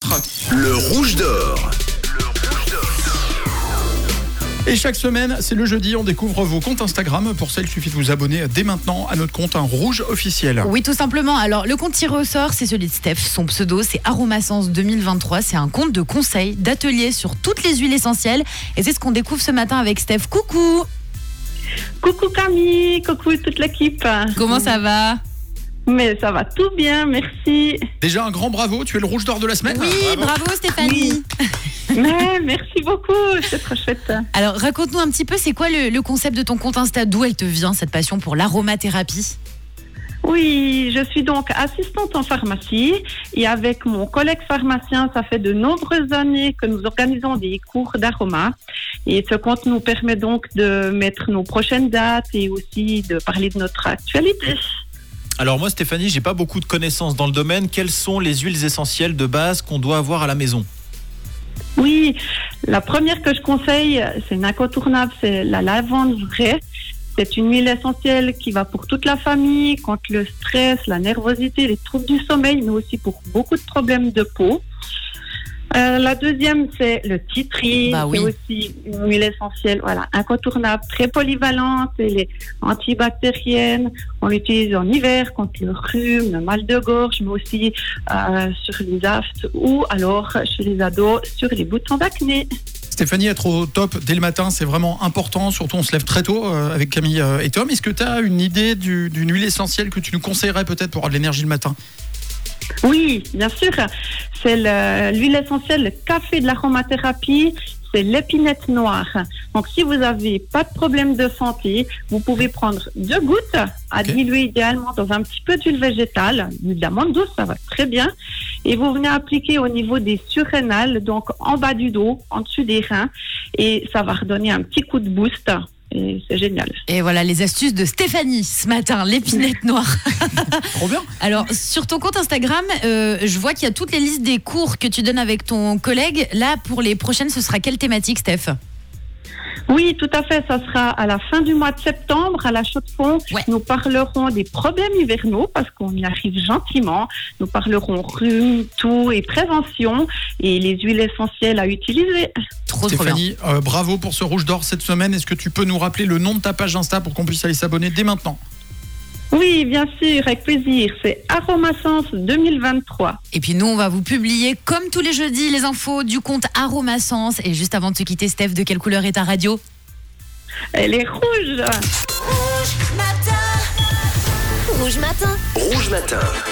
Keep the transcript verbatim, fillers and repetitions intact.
d'or. Le rouge d'or. Et chaque semaine, c'est le jeudi, on découvre vos comptes Instagram. Pour ça, il suffit de vous abonner dès maintenant à notre compte un rouge officiel. Oui, tout simplement. Alors, le compte tiré au sort, c'est celui de Steph. Son pseudo, c'est Aromassence deux mille vingt-trois. C'est un compte de conseils, d'ateliers sur toutes les huiles essentielles. Et c'est ce qu'on découvre ce matin avec Steph. Coucou! Coucou Camille, coucou toute l'équipe. Comment ça va? Mais ça va tout bien, merci. Déjà un grand bravo, tu es le rouge d'or de la semaine. Oui, bravo, bravo Stéphanie. Oui. Mais merci beaucoup, c'est trop chouette. Alors raconte-nous un petit peu, c'est quoi le, le concept de ton compte Insta? D'où elle te vient cette passion pour l'aromathérapie? Oui, je suis donc assistante en pharmacie et avec mon collègue pharmacien, ça fait de nombreuses années que nous organisons des cours d'aroma. Et ce compte nous permet donc de mettre nos prochaines dates et aussi de parler de notre actualité. Alors moi Stéphanie, j'ai pas beaucoup de connaissances dans le domaine. Quelles sont les huiles essentielles de base qu'on doit avoir à la maison? Oui, la première que je conseille, c'est une incontournable, c'est la lavande vraie. C'est une huile essentielle qui va pour toute la famille, contre le stress, la nervosité, les troubles du sommeil, mais aussi pour beaucoup de problèmes de peau. Euh, la deuxième, c'est le titri. Bah oui. C'est aussi une huile essentielle, voilà, incontournable, très polyvalente. Elle est antibactérienne. On l'utilise en hiver contre le rhume, le mal de gorge, mais aussi euh, sur les aftes ou alors chez les ados sur les boutons d'acné. Stéphanie, être au top dès le matin, c'est vraiment important. Surtout, on se lève très tôt euh, avec Camille euh, et Tom. Est-ce que tu as une idée du, d'une huile essentielle que tu nous conseillerais peut-être pour avoir de l'énergie le matin? Oui, bien sûr. C'est le, l'huile essentielle, le café de l'aromathérapie, c'est l'épinette noire. Donc, si vous n'avez pas de problème de santé, vous pouvez prendre deux gouttes à Okay. diluer idéalement dans un petit peu d'huile végétale, d'huile d'amande douce, ça va très bien. Et vous venez appliquer au niveau des surrénales, donc en bas du dos, en dessus des reins, et ça va redonner un petit coup de boost. Et c'est génial. Et voilà les astuces de Stéphanie ce matin, l'épinette noire. Trop bien. Alors, sur ton compte Instagram, euh, je vois qu'il y a toutes les listes des cours que tu donnes avec ton collègue. Là, pour les prochaines, ce sera quelle thématique, Steph? Oui, tout à fait. Ça sera à la fin du mois de septembre, à la Chaux-de-Fonds. Ouais. Nous parlerons des problèmes hivernaux parce qu'on y arrive gentiment. Nous parlerons rhume, toux et prévention et les huiles essentielles à utiliser. Trop, trop bien. Stéphanie, euh, bravo pour ce rouge d'or cette semaine. Est-ce que tu peux nous rappeler le nom de ta page Insta pour qu'on puisse aller s'abonner dès maintenant? Oui, bien sûr, avec plaisir. C'est Aromassence deux mille vingt-trois. Et puis nous, on va vous publier, comme tous les jeudis, les infos du compte Aromassence. Et juste avant de se quitter, Steph, de quelle couleur est ta radio? Elle est rouge. Rouge matin. Rouge matin. Rouge matin.